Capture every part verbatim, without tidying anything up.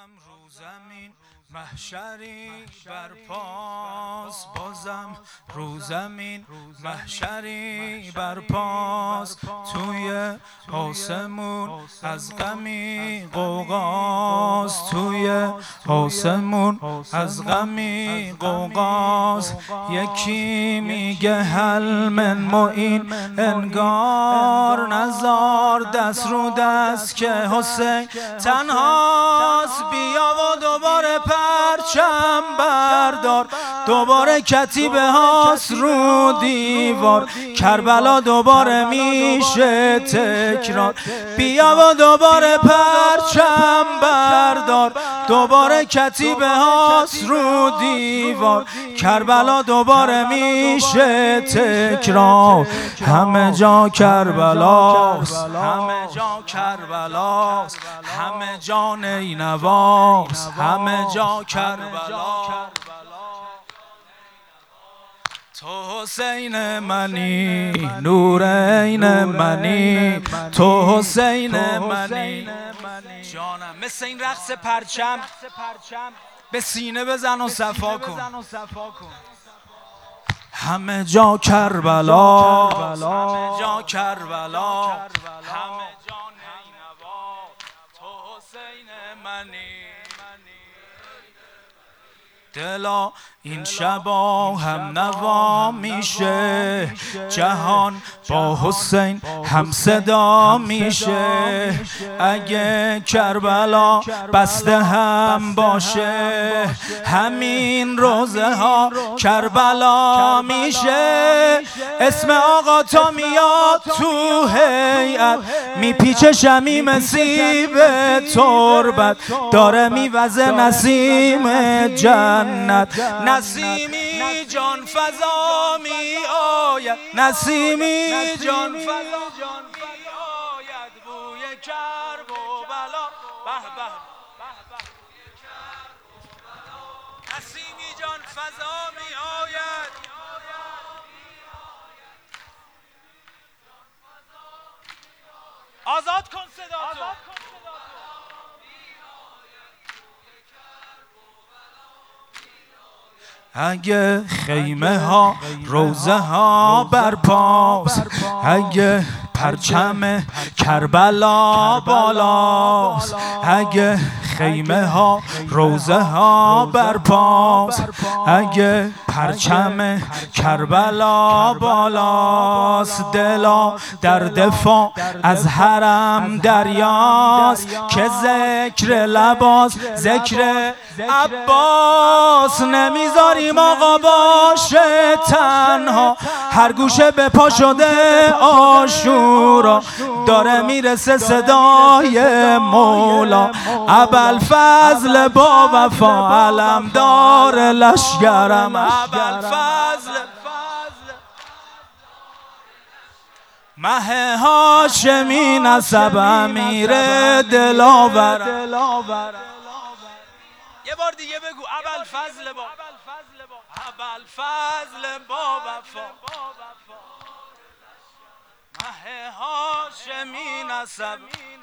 بازم رو زمین محشری برپاس، بازم رو زمین محشری برپاس، توی آسمون از غمی قوقاست، توی آسمون از غمی قوقاست. یکی میگه هل من معین، انگار نزار دست رو دست که حسین تنهاست. بیا و دوباره پرچم بردار، دوباره کتیبه هاست رو دیوار، کربلا دوباره میشه تکرار. بیا و دوباره پرچم بردار، دوباره کتیبه هاست رو دیوار، کربلا دوباره میشه تکرار. همه جا کربلاست، همه جا کربلاست، همه جا نینواست، همه جا کربلا. تو حسین منی، نورین منی، تو حسین منی جانم. مثل این رقص پرچم به سینه بزن و صفا کن. همه جا کربلا، همه جا کربلا، همه جا نینوا، تو حسین منی. دلا این شبا هم نوا میشه، جهان با حسین هم صدا میشه. اگه کربلا بسته هم باشه، همین روزه ها کربلا میشه. اسم آقا تا میاد تو هیئت، میپیچه شمیم سیب تربت، داره میوزه نسیم جنت. نسیمی جان فضا می آید، نسیمی جان فضا می آید، بوی کرب و بلا. به به نسیمی جان فضا می آید. آزاد کن صدا تو. اگه خیمه ها روزه ها برپاس، اگه پرچم کربلا بالاست، اگه خیمه ها روزه ها برپاس، اگه پرچم کربلا بالاست. دلا در دفاع از حرم دریاست، که ذکر لباس ذکر عباس. نمیذاریم آقا باشه تنها، هر گوشه به پا شده آشورا، داره میرسه صدای مولا. ابوالفضل با وفا علمدار لشگرم، ابوالفضل مه هاشمی نسب امیر دلاور. یه بار دیگه بگو ابوالفضل با ابوالفضل با وفا، مه هاشمی نسب.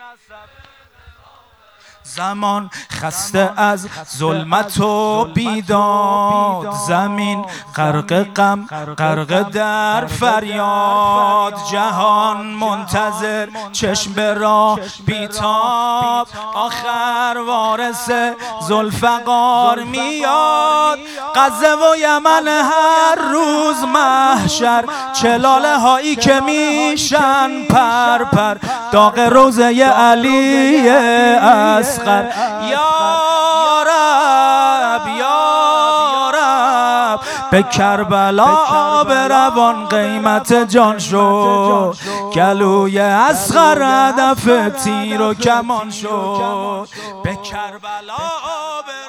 زمان خسته از ظلمت و بیداد، زمین غرق غم غرق در فریاد. جهان منتظر چشم به راه بیتاب، آخر وارث ذوالفقار میاد. غزه و یمن هر روز محشر، چلاله هایی که میشن پر پر، داغ روزه علی اصغر. یا رب یا رب، به کربلا آب روان قیمت جان شد، گلوی اصغر هدف تیر و کمان شد. به کربلا آب